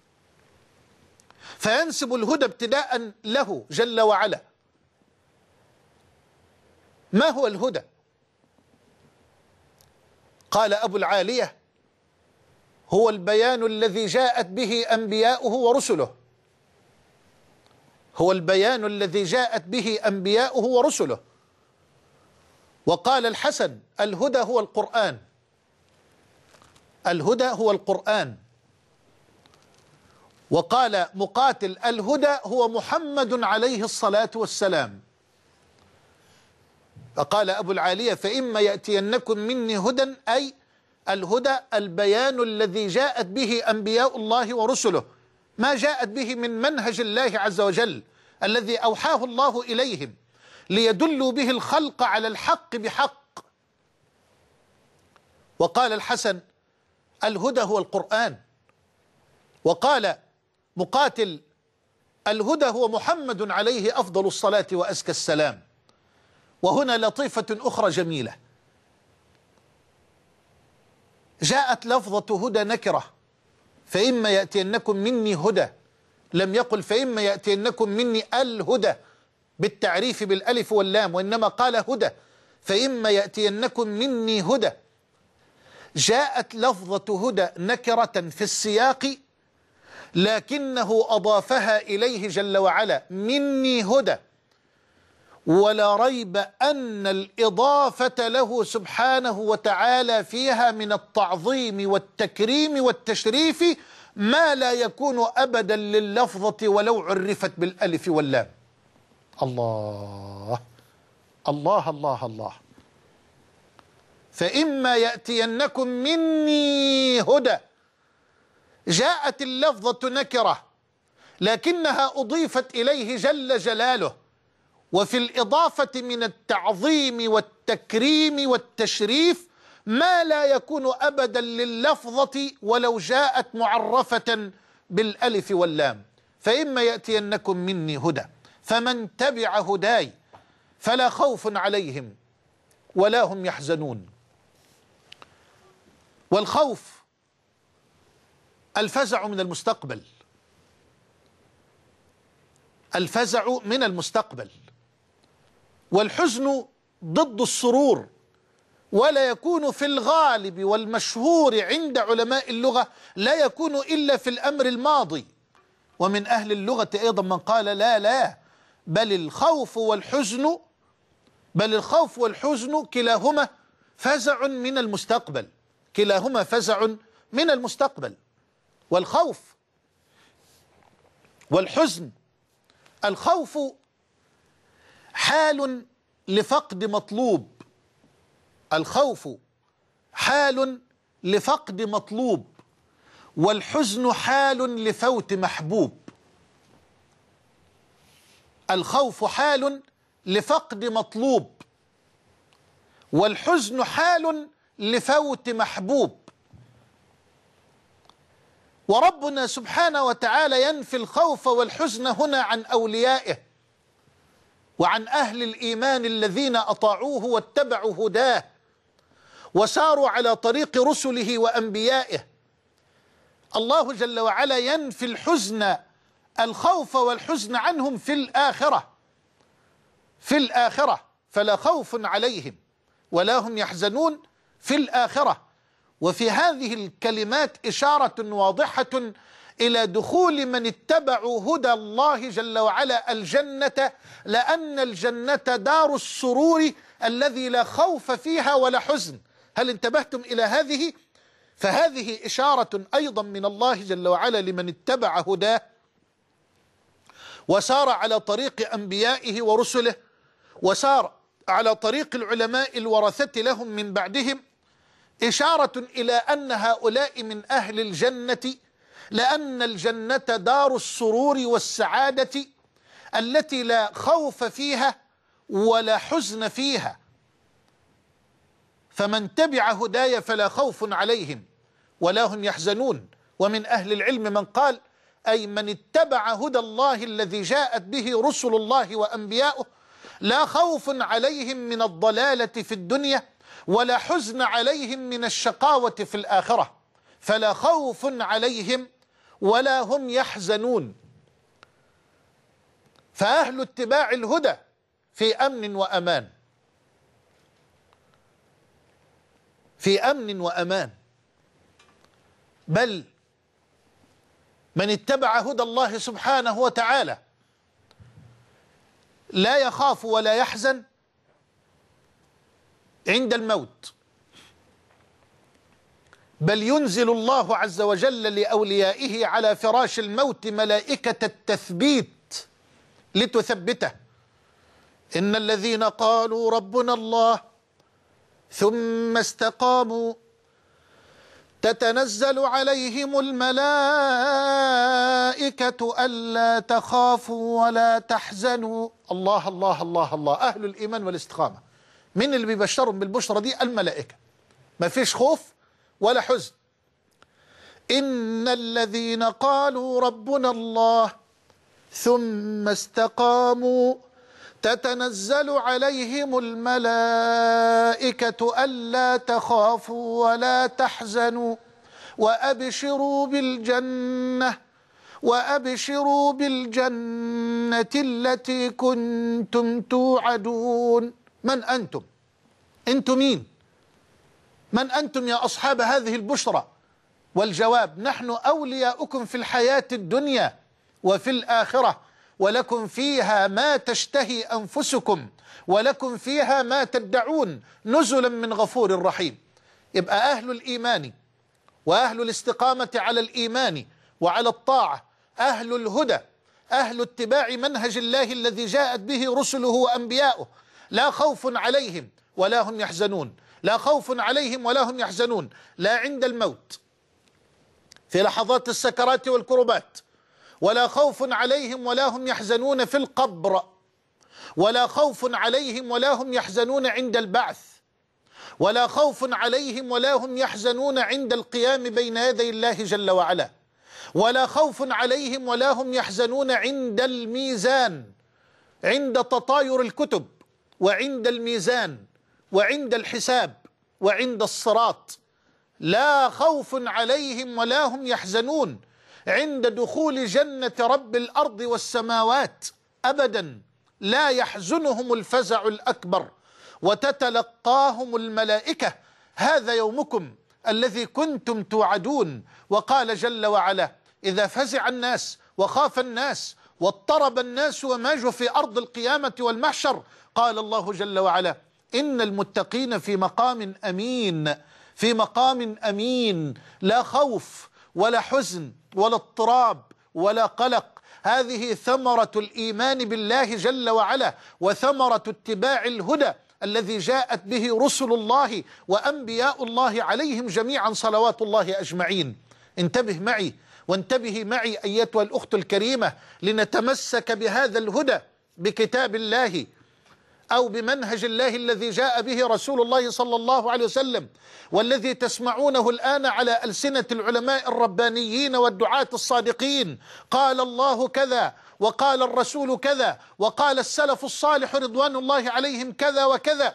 فينسب الهدى ابتداء له جل وعلا. ما هو الهدى؟ قال أبو العالية: هو البيان الذي جاءت به أنبياؤه ورسله. هو البيان الذي جاءت به أنبياؤه ورسله. وقال الحسن: الهدى هو القرآن. الهدى هو القرآن. وقال مقاتل: الهدى هو محمد عليه الصلاة والسلام. فقال أبو العالية: فإما يأتينكم مني هدى، أي الهدى البيان الذي جاءت به أنبياء الله ورسله، ما جاءت به من منهج الله عز وجل الذي أوحاه الله إليهم ليدلوا به الخلق على الحق بحق. وقال الحسن: الهدى هو القرآن. وقال مقاتل: الهدى هو محمد عليه أفضل الصلاة وأزكى السلام. وهنا لطيفة أخرى جميلة: جاءت لفظة هدى نكرة، فإما يأتينكم مني هدى، لم يقل فإما يأتينكم مني الهدى بالتعريف بالألف واللام، وإنما قال هدى، فإما يأتينكم مني هدى. جاءت لفظة هدى نكرة في السياق، لكنه أضافها إليه جل وعلا: مني هدى. ولا ريب أن الإضافة له سبحانه وتعالى فيها من التعظيم والتكريم والتشريف ما لا يكون أبدا لللفظة ولو عرفت بالألف واللام. الله الله الله الله. فإما يأتينكم مني هدى، جاءت اللفظة نكرة لكنها أضيفت إليه جل جلاله، وفي الإضافة من التعظيم والتكريم والتشريف ما لا يكون أبدا لللفظة ولو جاءت معرفة بالألف واللام. فإما يأتينكم مني هدى فمن تبع هداي فلا خوف عليهم ولا هم يحزنون. والخوف الفزع من المستقبل، الفزع من المستقبل. والحزن ضد السرور، ولا يكون في الغالب والمشهور عند علماء اللغة لا يكون إلا في الأمر الماضي. ومن أهل اللغة أيضا من قال لا لا بل الخوف والحزن بل الخوف والحزن كلاهما فزع من المستقبل، كلاهما فزع من المستقبل. والخوف والحزن، الخوف حال لفقد مطلوب، الخوف حال لفقد مطلوب، والحزن حال لفوت محبوب. الخوف حال لفقد مطلوب، والحزن حال لفوت محبوب. وربنا سبحانه وتعالى ينفي الخوف والحزن هنا عن أوليائه وعن أهل الإيمان الذين أطاعوه واتبعوا هداه وساروا على طريق رسله وأنبيائه. الله جل وعلا ينفي الحزن الخوف والحزن عنهم في الآخرة، في الآخرة فلا خوف عليهم ولا هم يحزنون في الآخرة. وفي هذه الكلمات إشارة واضحة إلى دخول من اتبعوا هدى الله جل وعلا الجنة، لأن الجنة دار السرور الذي لا خوف فيها ولا حزن. هل انتبهتم إلى هذه؟ فهذه إشارة أيضا من الله جل وعلا لمن اتبع هداه وسار على طريق أنبيائه ورسله، وسار على طريق العلماء الورثة لهم من بعدهم، إشارة إلى أن هؤلاء من أهل الجنة، لأن الجنة دار السرور والسعادة التي لا خوف فيها ولا حزن فيها. فمن تبع هداي فلا خوف عليهم ولا هم يحزنون. ومن أهل العلم من قال أي من اتبع هدى الله الذي جاءت به رسل الله وأنبياؤه لا خوف عليهم من الضلالة في الدنيا ولا حزن عليهم من الشقاوة في الآخرة. فلا خوف عليهم ولا هم يحزنون. فأهل اتباع الهدى في أمن وأمان، في أمن وأمان. بل من اتبع هدى الله سبحانه وتعالى لا يخاف ولا يحزن عند الموت، بل ينزل الله عز وجل لأوليائه على فراش الموت ملائكة التثبيت لتثبته. إن الذين قالوا ربنا الله ثم استقاموا تتنزل عليهم الملائكة ألا تخافوا ولا تحزنوا. الله الله الله الله. أهل الإيمان والاستقامة من اللي بيبشرهم بالبشرى دي؟ الملائكة. ما فيش خوف ولا حزن. إن الذين قالوا ربنا الله ثم استقاموا تتنزل عليهم الملائكة ألا تخافوا ولا تحزنوا وأبشروا بالجنة وأبشروا بالجنة التي كنتم توعدون. من أنتم؟ أنتم مين؟ من أنتم يا أصحاب هذه البشرى؟ والجواب: نحن أولياؤكم في الحياة الدنيا وفي الآخرة، ولكم فيها ما تشتهي أنفسكم ولكم فيها ما تدعون نزلا من غفور رحيم. يبقى أهل الإيمان وأهل الاستقامة على الإيمان وعلى الطاعة، أهل الهدى، أهل اتباع منهج الله الذي جاءت به رسله وأنبياؤه، لا خوف عليهم ولا هم يحزنون. لا خوف عليهم ولا هم يحزنون، لا عند الموت في لحظات السكرات والكربات، ولا خوف عليهم ولا هم يحزنون في القبر، ولا خوف عليهم ولا هم يحزنون عند البعث، ولا خوف عليهم ولا هم يحزنون عند القيام بين يدي الله جل وعلا، ولا خوف عليهم ولا هم يحزنون عند الميزان، عند تطاير الكتب وعند الميزان وعند الحساب وعند الصراط. لا خوف عليهم ولا هم يحزنون عند دخول جنة رب الأرض والسماوات أبدا، لا يحزنهم الفزع الأكبر، وتتلقاهم الملائكة: هذا يومكم الذي كنتم توعدون. وقال جل وعلا: إذا فزع الناس وخاف الناس واضطرب الناس وماجوا في أرض القيامة والمحشر، قال الله جل وعلا: إن المتقين في مقام أمين، في مقام أمين، لا خوف ولا حزن ولا اضطراب ولا قلق. هذه ثمرة الإيمان بالله جل وعلا، وثمرة اتباع الهدى الذي جاءت به رسل الله وأنبياء الله عليهم جميعا صلوات الله أجمعين. انتبه معي وانتبهي معي أيتها الأخت الكريمة، لنتمسك بهذا الهدى، بكتاب الله أو بمنهج الله الذي جاء به رسول الله صلى الله عليه وسلم، والذي تسمعونه الآن على ألسنة العلماء الربانيين والدعاة الصادقين. قال الله كذا، وقال الرسول كذا، وقال السلف الصالح رضوان الله عليهم كذا وكذا.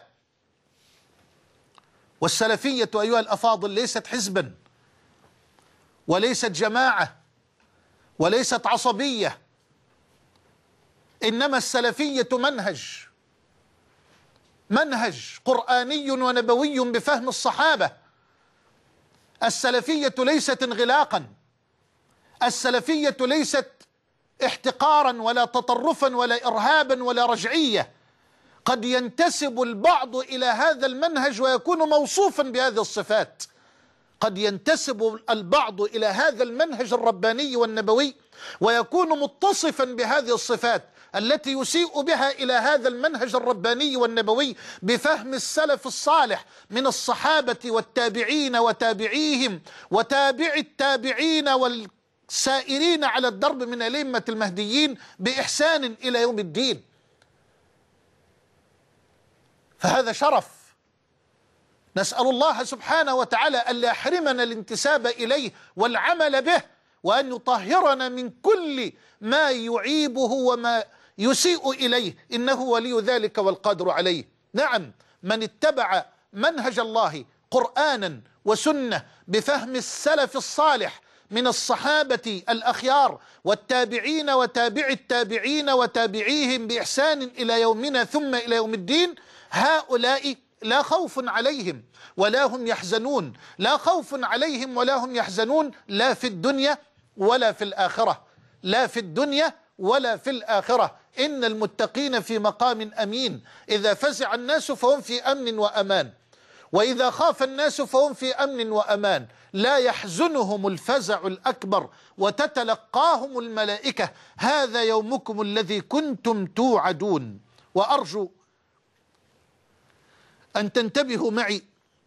والسلفية أيها الأفاضل ليست حزبا، وليست جماعة، وليست عصبية، إنما السلفية منهج، منهج قرآني ونبوي بفهم الصحابة. السلفية ليست انغلاقا، السلفية ليست احتقارا ولا تطرفا ولا إرهابا ولا رجعية. قد ينتسب البعض إلى هذا المنهج ويكون موصوفا بهذه الصفات، قد ينتسب البعض إلى هذا المنهج الرباني والنبوي ويكون متصفا بهذه الصفات التي يسيء بها إلى هذا المنهج الرباني والنبوي بفهم السلف الصالح من الصحابة والتابعين وتابعيهم وتابع التابعين والسائرين على الدرب من الأئمة المهديين بإحسان إلى يوم الدين. فهذا شرف، نسأل الله سبحانه وتعالى ألا يحرمنا الانتساب إليه والعمل به، وأن يطهرنا من كل ما يعيبه وما يسيء إليه، إنه ولي ذلك والقادر عليه. نعم، من اتبع منهج الله قرآنا وسنة بفهم السلف الصالح من الصحابة الأخيار والتابعين وتابع التابعين وتابعيهم بإحسان إلى يومنا ثم إلى يوم الدين، هؤلاء لا خوف عليهم ولا هم يحزنون، لا خوف عليهم ولا هم يحزنون، لا في الدنيا ولا في الآخرة، لا في الدنيا ولا في الآخرة. إن المتقين في مقام أمين، إذا فزع الناس فهم في أمن وأمان، وإذا خاف الناس فهم في أمن وأمان، لا يحزنهم الفزع الأكبر وتتلقاهم الملائكة هذا يومكم الذي كنتم توعدون. وأرجو أن تنتبهوا معي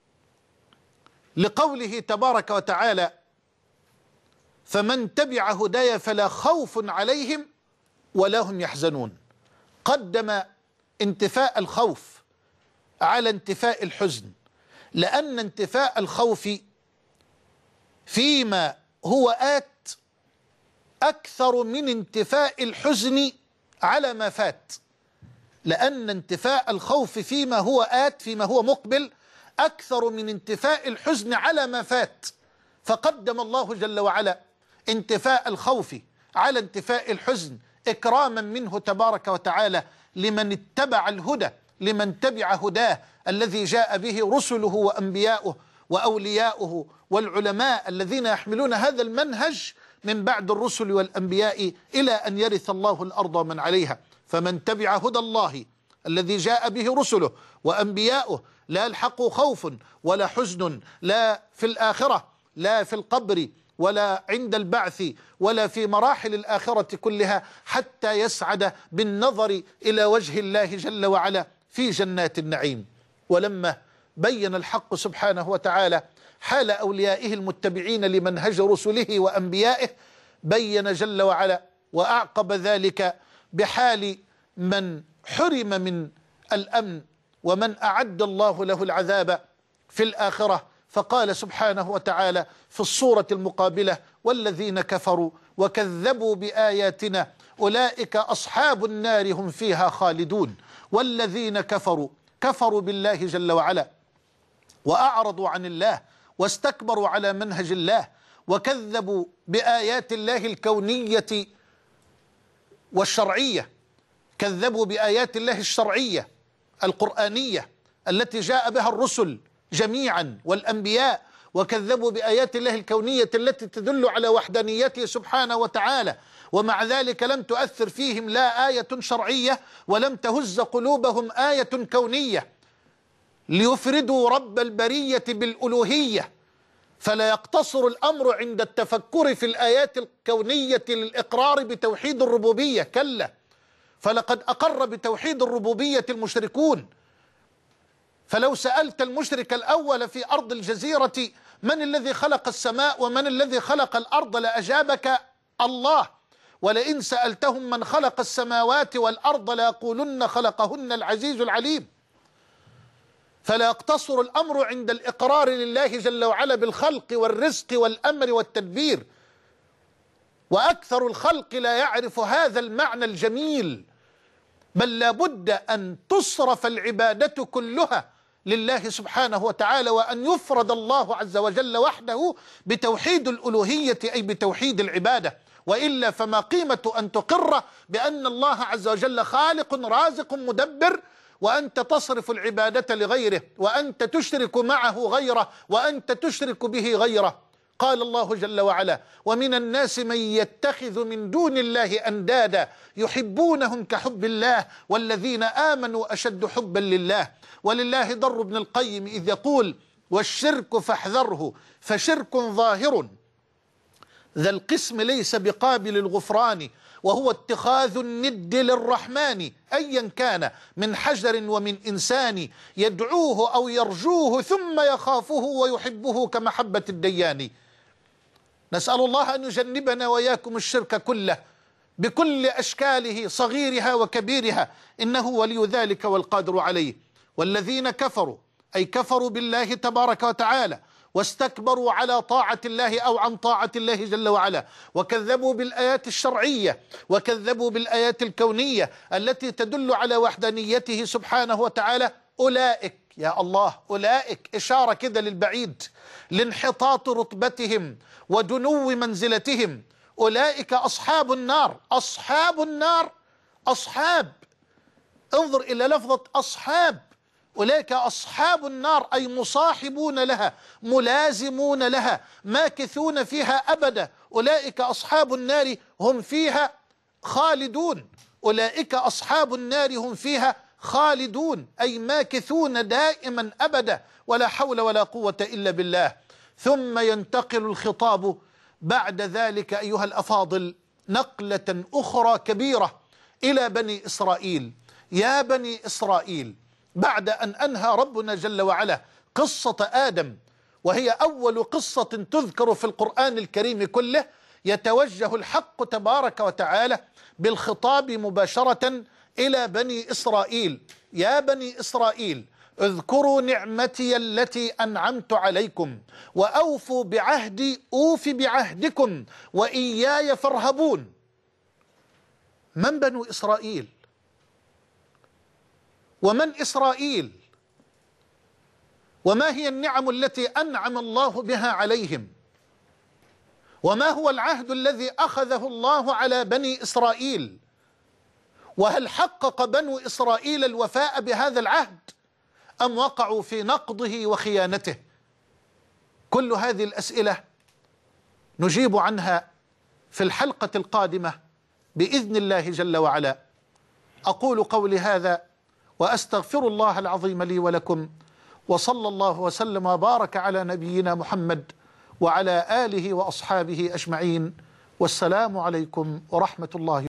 لقوله تبارك وتعالى: فمن تبع هداي فلا خوف عليهم ولا هم يحزنون. قدم انتفاء الخوف على انتفاء الحزن، لأن انتفاء الخوف فيما هو آت أكثر من انتفاء الحزن على ما فات، لأن انتفاء الخوف فيما هو آت فيما هو مقبل أكثر من انتفاء الحزن على ما فات، فقدم الله جل وعلا انتفاء الخوف على انتفاء الحزن إكراما منه تبارك وتعالى لمن اتبع الهدى، لمن تبع هداه الذي جاء به رسله وأنبياؤه وأولياؤه والعلماء الذين يحملون هذا المنهج من بعد الرسل والأنبياء إلى أن يرث الله الأرض ومن عليها. فمن تبع هدى الله الذي جاء به رسله وأنبياؤه لا يلحق خوف ولا حزن، لا في الآخرة لا في القبر ولا عند البعث ولا في مراحل الآخرة كلها، حتى يسعد بالنظر إلى وجه الله جل وعلا في جنات النعيم. ولما بين الحق سبحانه وتعالى حال أوليائه المتبعين لمنهج رسله وأنبيائه، بين جل وعلا وأعقب ذلك بحال من حرم من الأمن ومن أعد الله له العذاب في الآخرة، فقال سبحانه وتعالى في الصورة المقابلة: والذين كفروا وكذبوا بآياتنا أولئك أصحاب النار هم فيها خالدون. والذين كفروا كفروا بالله جل وعلا وأعرضوا عن الله واستكبروا على منهج الله وكذبوا بآيات الله الكونية والشرعية، كذبوا بآيات الله الشرعية القرآنية التي جاء بها الرسل جميعا والأنبياء، وكذبوا بآيات الله الكونية التي تدل على وحدانيته سبحانه وتعالى، ومع ذلك لم تؤثر فيهم لا آية شرعية ولم تهز قلوبهم آية كونية ليفردوا رب البرية بالألوهية. فلا يقتصر الأمر عند التفكر في الآيات الكونية للإقرار بتوحيد الربوبية، كلا، فلقد أقر بتوحيد الربوبية المشركون. فلو سألت المشرك الأول في أرض الجزيرة من الذي خلق السماء ومن الذي خلق الأرض لأجابك الله، ولئن سألتهم من خلق السماوات والأرض ليقولن خلقهن العزيز العليم. فلا يقتصر الأمر عند الإقرار لله جل وعلا بالخلق والرزق والأمر والتدبير، وأكثر الخلق لا يعرف هذا المعنى الجميل، بل لا بد أن تصرف العبادة كلها لله سبحانه وتعالى، وأن يفرد الله عز وجل وحده بتوحيد الألوهية أي بتوحيد العبادة، وإلا فما قيمة أن تقر بأن الله عز وجل خالق رازق مدبر وأنت تصرف العبادة لغيره، وأنت تشرك معه غيره، وأنت تشرك به غيره. قال الله جل وعلا: ومن الناس من يتخذ من دون الله أندادا يحبونهم كحب الله والذين آمنوا أشد حبا لله. ولله در ابن القيم إذ يقول: والشرك فاحذره فشرك ظاهر ذا القسم ليس بقابل الغفران، وهو اتخاذ الند للرحمن أيا كان من حجر ومن إنسان، يدعوه أو يرجوه ثم يخافه ويحبه كمحبة الديان. نسأل الله أن يجنبنا وإياكم الشرك كله بكل أشكاله صغيرها وكبيرها، إنه ولي ذلك والقادر عليه. والذين كفروا أي كفروا بالله تبارك وتعالى واستكبروا على طاعة الله أو عن طاعة الله جل وعلا، وكذبوا بالآيات الشرعية وكذبوا بالآيات الكونية التي تدل على وحدانيته سبحانه وتعالى، أولئك يا الله أولئك إشارة كده للبعيد، لانحطاط رتبتهم ودنو منزلتهم. أولئك أصحاب النار. أصحاب النار، أصحاب، انظر إلى لفظة أصحاب. أولئك أصحاب النار أي مصاحبون لها، ملازمون لها، ماكثون فيها أبدا. أولئك أصحاب النار هم فيها خالدون. أولئك أصحاب النار هم فيها خالدون أي ماكثون دائما أبدا، ولا حول ولا قوة إلا بالله. ثم ينتقل الخطاب بعد ذلك أيها الأفاضل نقلة أخرى كبيرة إلى بني إسرائيل. يا بني إسرائيل، بعد أن أنهى ربنا جل وعلا قصة آدم، وهي أول قصة تذكر في القرآن الكريم كله، يتوجه الحق تبارك وتعالى بالخطاب مباشرة إلى بني إسرائيل. يا بني إسرائيل اذكروا نعمتي التي أنعمت عليكم وأوفوا بعهدي أوف بعهدكم وإياي فارهبون. من بنو إسرائيل؟ ومن إسرائيل؟ وما هي النعم التي أنعم الله بها عليهم؟ وما هو العهد الذي أخذه الله على بني إسرائيل؟ وهل حقق بنو إسرائيل الوفاء بهذا العهد أم وقعوا في نقضه وخيانته؟ كل هذه الأسئلة نجيب عنها في الحلقة القادمة بإذن الله جل وعلا. أقول قولي هذا وأستغفر الله العظيم لي ولكم، وصلى الله وسلم وبارك على نبينا محمد وعلى آله وأصحابه أجمعين، والسلام عليكم ورحمة الله.